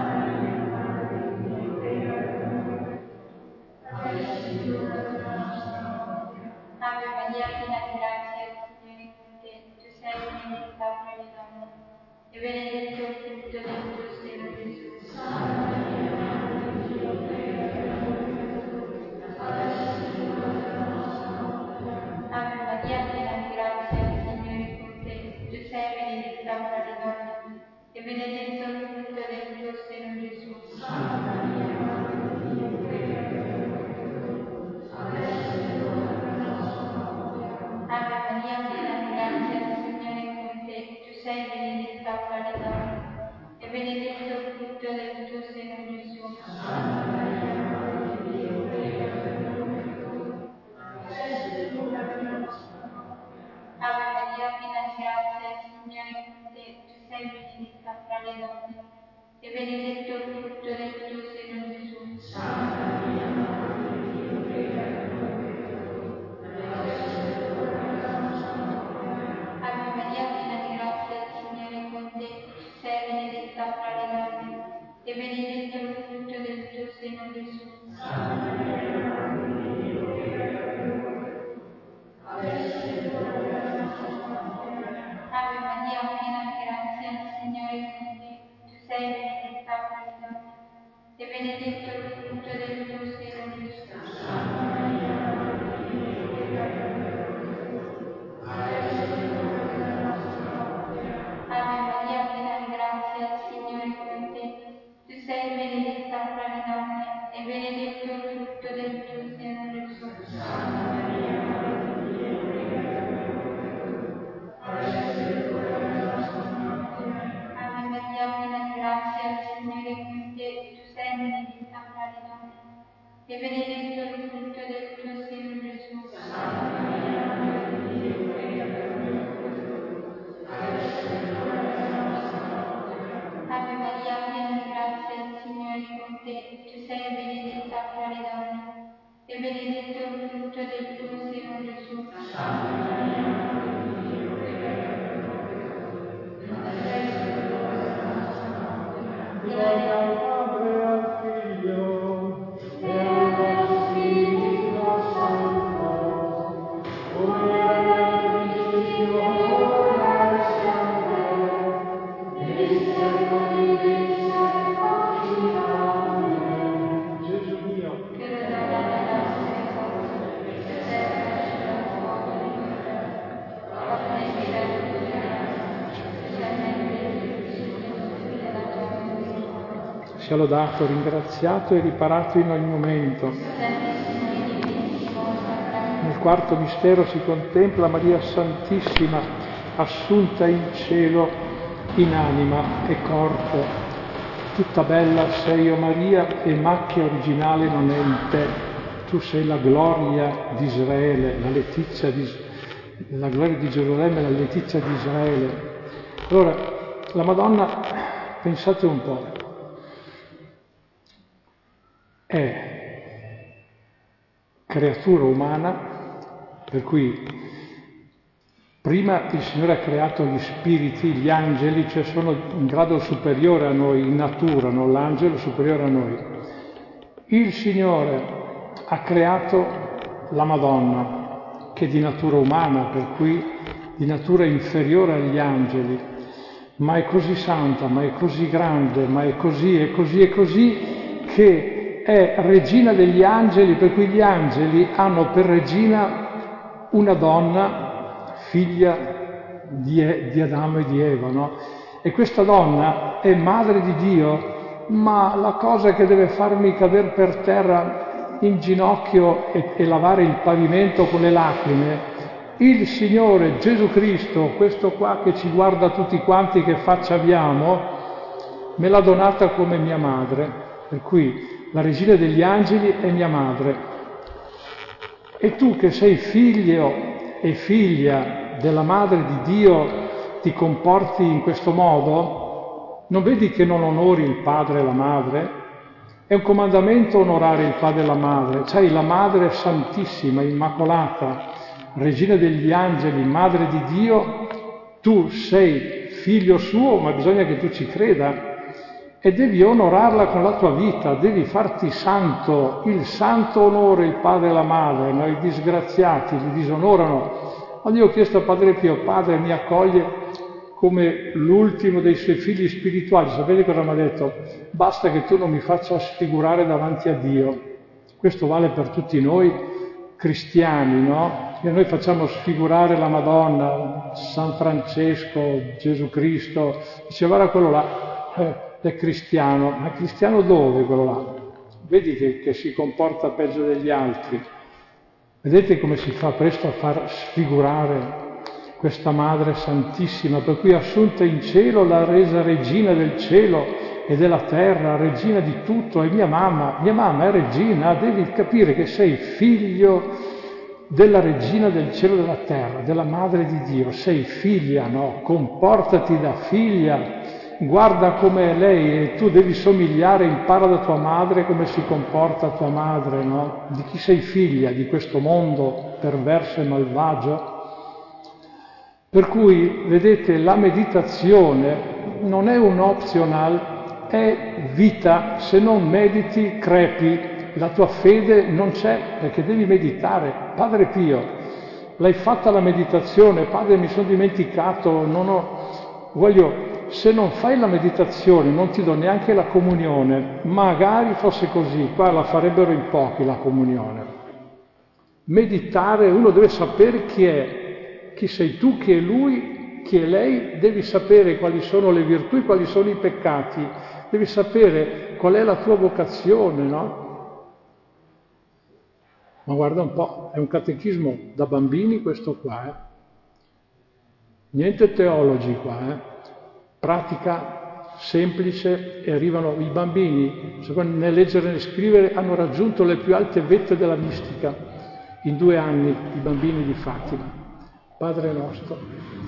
Ave Maria, piena di grazia, il Signore è con te. Tu sei benedetta fra le donne, e benedetto il frutto del tuo seno, Gesù. Ave Maria, piena di grazia, il Signore è con te. Tu sei benedetta fra le donne, e benedetto il frutto del tuo seno, Gesù. Ave Maria, piena di grazia, il Signore è con te. Tu sei benedetta fra le donne, e benedetto il frutto del tuo seno, Gesù. Ave Maria, piena di grazia, il Signore è con te. Tu sei benedetta fra le donne, e benedetto il frutto del tuo seno, Gesù. Ave Maria, piena di grazia, il Signore è con te. Tu sei benedetta fra le donne, e benedetto il frutto del tuo seno, Gesù. Ave Maria, piena di grazia, il Signore è con te. Tu sei benedetta fra le donne, e benedetto il frutto del tuo seno, Gesù. Ave Maria, piena di grazia, il Signore è con te. Tu sei benedetta fra le donne, e benedetto il frutto del tuo seno, Gesù. Ave Maria, piena di grazia, il Signore è con te. Tu sei benedetta fra le donne, e benedetto il frutto del tuo seno, Gesù. Ave Maria, piena di grazia, il Signore è con te. Tu sei benedetta fra le donne, e benedetto il frutto del tuo seno, Gesù. Sia lodato, ringraziato e riparato in ogni momento. Nel quarto mistero si contempla Maria Santissima assunta in cielo in anima e corpo. Tutta bella sei, o Maria, e macchia originale non è in te. Tu sei la gloria di Israele, la gloria di Gerusalemme, la letizia di Israele. Allora, la Madonna, pensate un po', è creatura umana, per cui prima il Signore ha creato gli spiriti, gli angeli, cioè sono un grado superiore a noi in natura, no? L'angelo è superiore a noi. Il Signore ha creato la Madonna, che è di natura umana, per cui di natura inferiore agli angeli, ma è così santa, ma è così grande, ma è così, che è regina degli angeli, per cui gli angeli hanno per regina una donna, figlia di Adamo e di Eva, no? E questa donna è madre di Dio, ma la cosa che deve farmi cadere per terra in ginocchio e lavare il pavimento con le lacrime, il Signore Gesù Cristo, questo qua che ci guarda tutti quanti, che faccia abbiamo, me l'ha donata come mia madre, per cui la regina degli angeli è mia madre. E tu che sei figlio e figlia della madre di Dio ti comporti in questo modo? Non vedi che non onori il padre e la madre? È un comandamento onorare il padre e la madre. C'hai la madre santissima, immacolata, regina degli angeli, madre di Dio, tu sei figlio suo, ma bisogna che tu ci creda e devi onorarla con la tua vita, devi farti santo, il santo onore il padre e la madre, no? I disgraziati li disonorano. Quando io ho chiesto a Padre Pio, Padre mi accoglie come l'ultimo dei suoi figli spirituali, sapete cosa mi ha detto? Basta che tu non mi faccia sfigurare davanti a Dio. Questo vale per tutti noi cristiani, no? E noi facciamo sfigurare la Madonna, San Francesco, Gesù Cristo, dice guarda quello là, è cristiano, ma cristiano dove quello là? Vedi che si comporta peggio degli altri. Vedete come si fa presto a far sfigurare questa Madre Santissima, per cui assunta in cielo l'ha resa regina del cielo e della terra, regina di tutto, è mia mamma è regina, devi capire che sei figlio della regina del cielo e della terra, della Madre di Dio, sei figlia, no? Comportati da figlia, guarda come è lei e tu devi somigliare, impara da tua madre come si comporta tua madre, no? Di chi sei figlia, di questo mondo perverso e malvagio? Per cui, vedete, la meditazione non è un optional, è vita. Se non mediti, crepi, la tua fede non c'è, perché devi meditare. Padre Pio, l'hai fatta la meditazione? Padre, mi sono dimenticato, se non fai la meditazione non ti do neanche la comunione. Magari fosse così, qua la farebbero in pochi la comunione. Meditare, uno deve sapere chi è. Chi sei tu, chi è lui, chi è lei, devi sapere quali sono le virtù e quali sono i peccati, devi sapere qual è la tua vocazione, no? Ma guarda un po', è un catechismo da bambini questo qua, Niente teologi qua, Pratica semplice e arrivano i bambini, nel leggere e nel scrivere, hanno raggiunto le più alte vette della mistica in 2 anni, i bambini di Fatima. Padre nostro.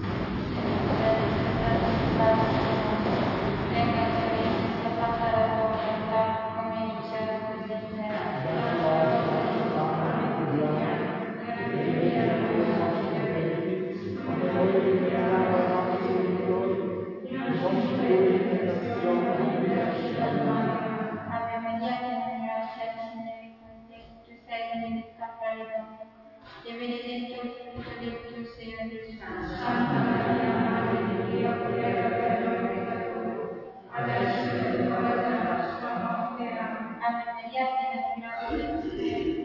E benedetto il frutto del tuo seno, Gesù. Santa Maria, Madre di Dio, prega per noi peccatori, adesso è l'ora della nostra morte. Amen. Ave Maria, piena di grazia, tu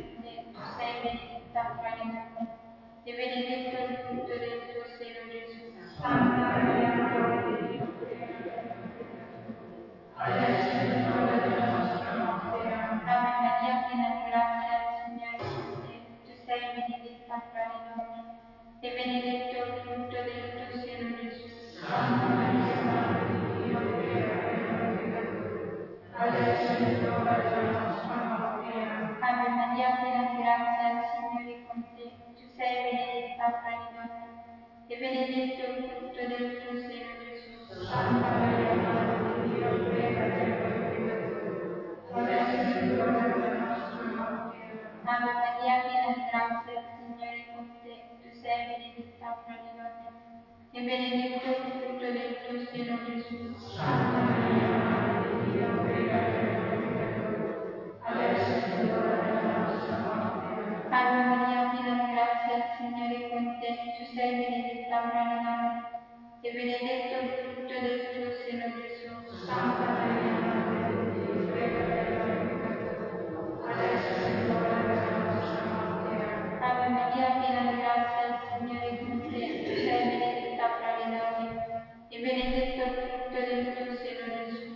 sei benedetta fra le donne, e benedetto il frutto del tuo seno, Gesù. Santa Maria, Madre di Dio, prega per noi peccatori, adesso è l'ora della nostra morte. Amen. Ave Maria, piena di grazia, il Signore è con te. Sei benedetta fra le donne, e benedetto il frutto del tuo seno, Gesù. Santa Maria, Madre di Dio, prega per noi peccatori, adesso è l'ora della nostra morte. Ave Maria, piena di grazia, il Signore è con te. Tu sei benedetta fra le donne, e benedetto il frutto del tuo seno, Gesù. Santa Maria, Madre di Dio, prega per noi peccatori, adesso è l'ora della nostra morte. Ave Maria, piena di grazia, il Signore è con te. Tu sei benedetta fra le donne, e benedetto il frutto del tuo seno, Gesù. Santa Maria, Madre di Dio, prega per noi peccatori, adesso è l'ora della nostra morte. Ave Maria, piena di grazia, il Signore è con te. Tu sei benedetta fra le donne, e benedetto il frutto del tuo seno, Gesù. Santa Maria, Madre di Dio, prega per noi peccatori, adesso è l'ora della nostra morte. Ave Maria, piena di grazia, il Signore è con te. Tu sei benedetta fra le donne, e benedetto il frutto del tuo seno, Gesù.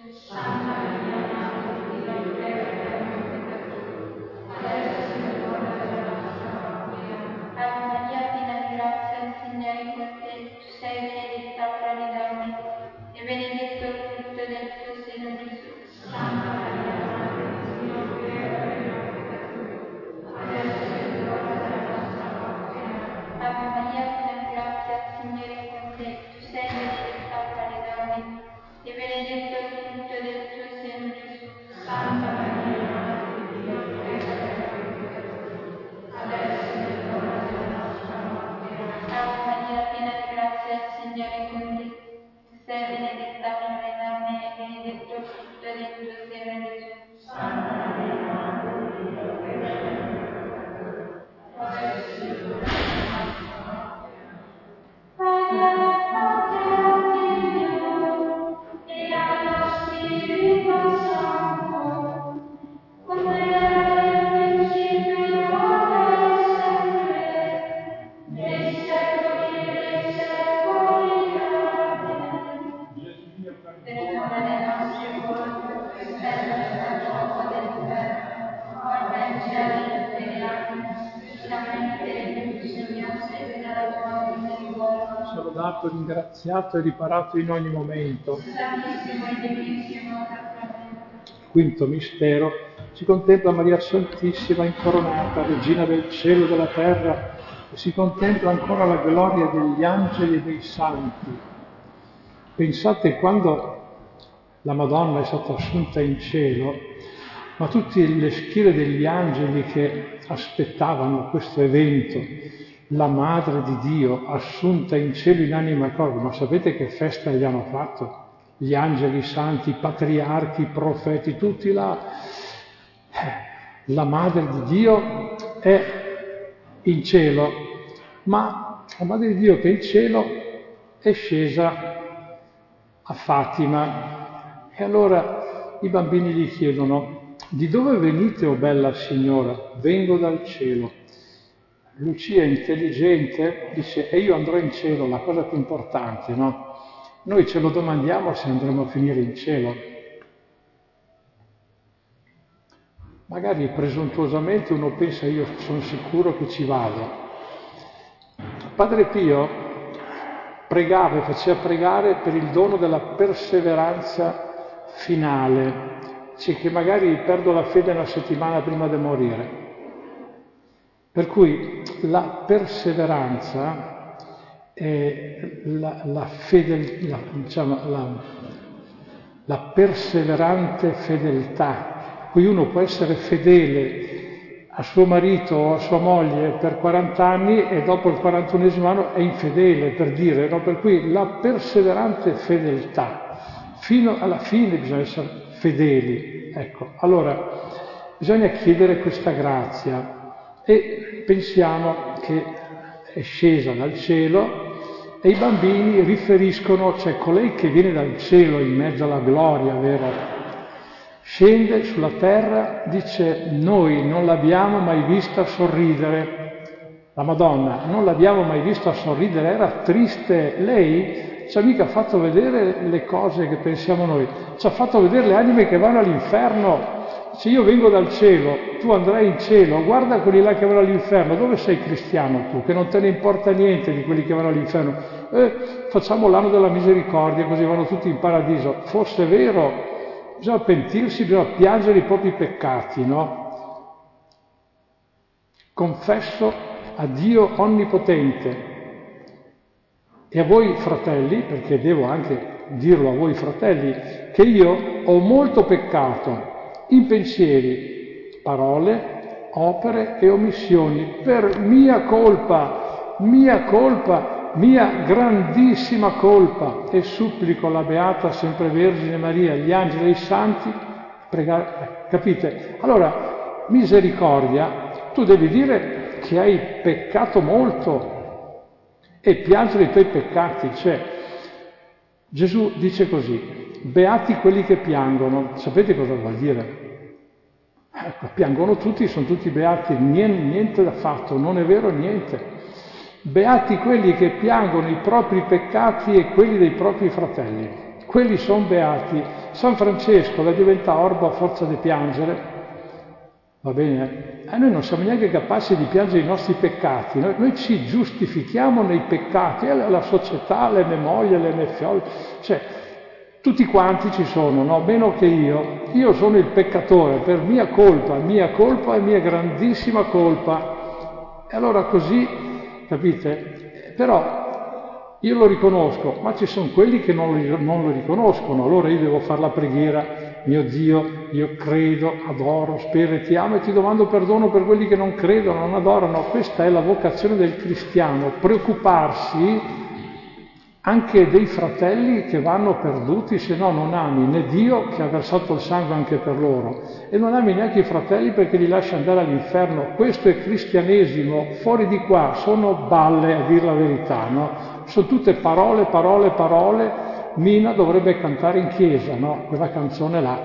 lodato, ringraziato e riparato in ogni momento. Quinto mistero, si contempla Maria Santissima incoronata, Regina del cielo e della terra, e si contempla ancora la gloria degli angeli e dei santi. Pensate quando la Madonna è stata assunta in cielo, ma tutte le schiere degli angeli che aspettavano questo evento, la Madre di Dio assunta in cielo in anima e corpo, ma sapete che festa gli hanno fatto? Gli angeli santi, i patriarchi, i profeti, tutti là. La Madre di Dio è in cielo, ma la Madre di Dio che è in cielo è scesa a Fatima. E allora i bambini gli chiedono: di dove venite, o bella signora? Vengo dal cielo. Lucia, intelligente, dice: e io andrò in cielo, la cosa più importante, no? Noi ce lo domandiamo se andremo a finire in cielo. Magari presuntuosamente uno pensa: io sono sicuro che ci vado. Padre Pio pregava e faceva pregare per il dono della perseveranza finale, cioè che magari perdo la fede una settimana prima di morire. Per cui la perseveranza è la perseverante fedeltà. Qui uno può essere fedele a suo marito o a sua moglie per 40 anni e dopo il 41esimo anno è infedele, per dire, no? Per cui la perseverante fedeltà. Fino alla fine bisogna essere fedeli. Ecco, allora bisogna chiedere questa grazia. E pensiamo che è scesa dal cielo e i bambini riferiscono, cioè colei che viene dal cielo in mezzo alla gloria, vero? Scende sulla terra, dice: noi non l'abbiamo mai vista sorridere. La Madonna non l'abbiamo mai vista sorridere, era triste. Lei ci ha mica fatto vedere le cose che pensiamo noi, ci ha fatto vedere le anime che vanno all'inferno. Se io vengo dal cielo, tu andrai in cielo, guarda quelli là che vanno all'inferno, dove sei cristiano tu, che non te ne importa niente di quelli che vanno all'inferno? Facciamo l'anno della misericordia, così vanno tutti in paradiso. Fosse vero, bisogna pentirsi, bisogna piangere i propri peccati, no? Confesso a Dio Onnipotente e a voi fratelli, perché devo anche dirlo a voi fratelli, che io ho molto peccato in pensieri, parole, opere e omissioni, per mia colpa, mia grandissima colpa, e supplico la Beata Sempre Vergine Maria, gli angeli e i santi, pregare, capite? Allora, misericordia, tu devi dire che hai peccato molto e piangere i tuoi peccati, cioè Gesù dice così: beati quelli che piangono. Sapete cosa vuol dire? Piangono tutti, sono tutti beati, niente da fatto, non è vero niente. Beati quelli che piangono i propri peccati e quelli dei propri fratelli. Quelli sono beati. San Francesco la diventa orbo a forza di piangere. Va bene? Noi non siamo neanche capaci di piangere i nostri peccati. Noi ci giustifichiamo nei peccati. La società, le mie mogli, le mie figlie, cioè tutti quanti ci sono, no? Meno che io. Io sono il peccatore per mia colpa e mia grandissima colpa. E allora così, capite? Però io lo riconosco, ma ci sono quelli che non lo riconoscono. Allora io devo fare la preghiera: mio Dio, io credo, adoro, spero e ti amo, e ti domando perdono per quelli che non credono, non adorano. Questa è la vocazione del cristiano, preoccuparsi anche dei fratelli che vanno perduti, se no non ami né Dio, che ha versato il sangue anche per loro, e non ami neanche i fratelli perché li lasci andare all'inferno. Questo è cristianesimo. Fuori di qua sono balle, a dir la verità, no? Sono tutte parole. Mina dovrebbe cantare in chiesa, no? Quella canzone là.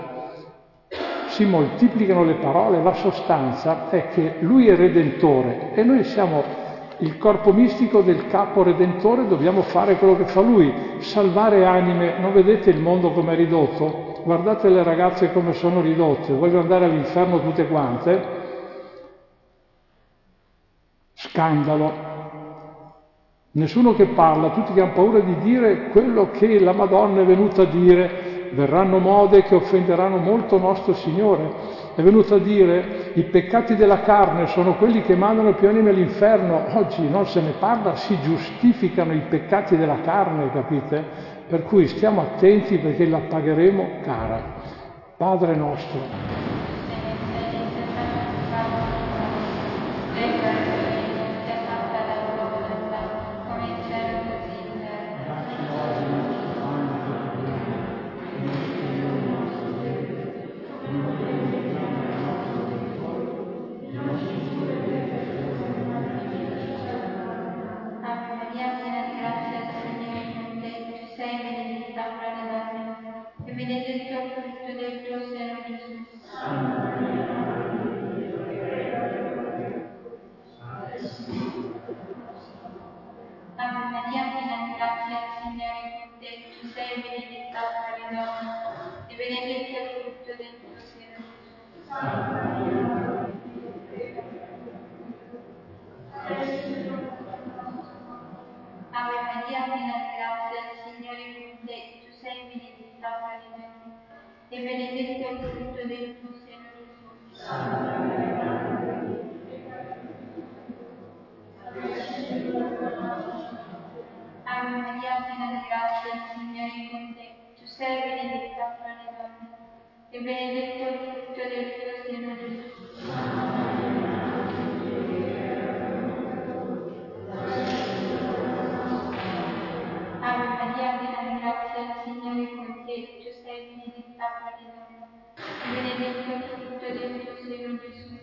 Si moltiplicano le parole, la sostanza è che lui è redentore e noi siamo il corpo mistico del capo redentore, dobbiamo fare quello che fa lui, salvare anime. Non vedete il mondo come è ridotto? Guardate le ragazze come sono ridotte, vogliono andare all'inferno tutte quante? Scandalo. Nessuno che parla, tutti che hanno paura di dire quello che la Madonna è venuta a dire. Verranno mode che offenderanno molto nostro Signore. È venuto a dire i peccati della carne sono quelli che mandano più anime all'inferno. Oggi non se ne parla, si giustificano i peccati della carne, capite? Per cui stiamo attenti perché la pagheremo cara. Padre nostro. E benedetto il frutto del tuo seno, Gesù. Ave Maria, piena di grazia, il Signore è con te. Tu sei benedetta fra le donne, e benedetto il frutto del tuo seno, Gesù. Ave Maria, piena di grazia, il Signore è con te. Tu sei benedetta fra le donne, e benedetto il frutto del tuo seno, Gesù. Ave Maria, piena di grazia, il Signore è con te. Tu sei benedetta fra le donne, e benedetto il frutto del tuo seno, Gesù. Ave Maria, piena di grazia, il Signore è con te. Tu sei benedetta fra le donne, e benedetto il frutto del tuo seno, Gesù.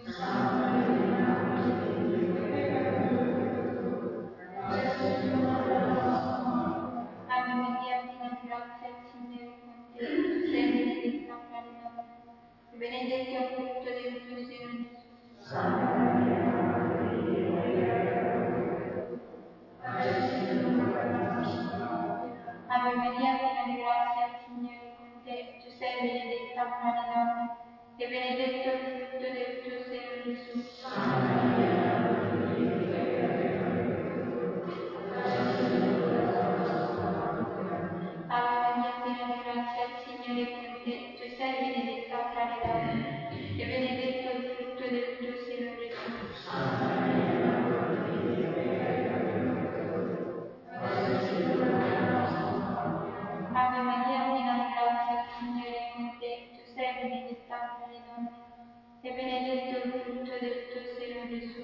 Ave Maria, piena di grazia, il Signore è con te. Tu sei benedetta fra le donne, e benedetto il frutto del tuo seno, Gesù. Ave Maria, piena di grazia, il Signore è con te. Tu sei benedetta fra le donne, e benedetto il frutto del tuo seno, Gesù. Ave Maria, piena di grazia, il Signore è con te. Tu sei benedetta fra le donne, e benedetto il frutto del tuo seno, Gesù. Ave Maria, piena di grazia, il Signore è con te. Tu sei benedetta fra le donne, e benedetto il frutto del tuo seno, Gesù.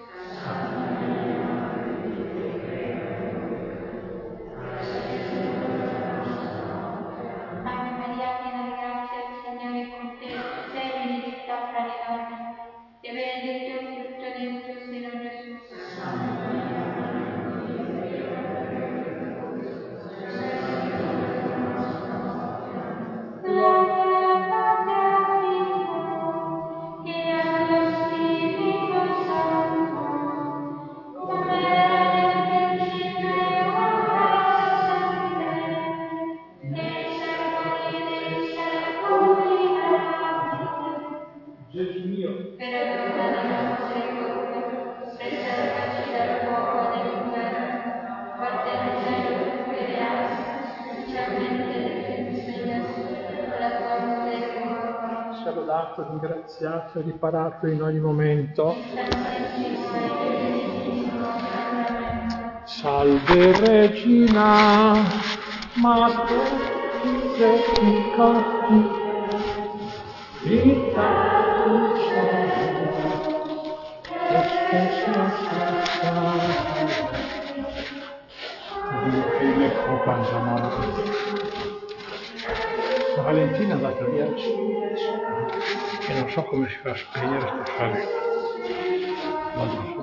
Ave Maria, piena di grazia, il Signore è con te. Tu sei benedetta fra le donne, e benedetto il frutto del tuo seno, Gesù. Gesù mio, Perdona le nostre colpe, preservaci dal fuoco dell'inferno, porta in cielo tutte le anime, specialmente le più bisognose della tua misericordia. sia lodato, ringraziato e riparato in ogni momento. Salve Regina, Mater Misericordi, vita dulce, Dio quanta morte. La Valentina è andata via adesso e non so come si fa a spegnere per fare la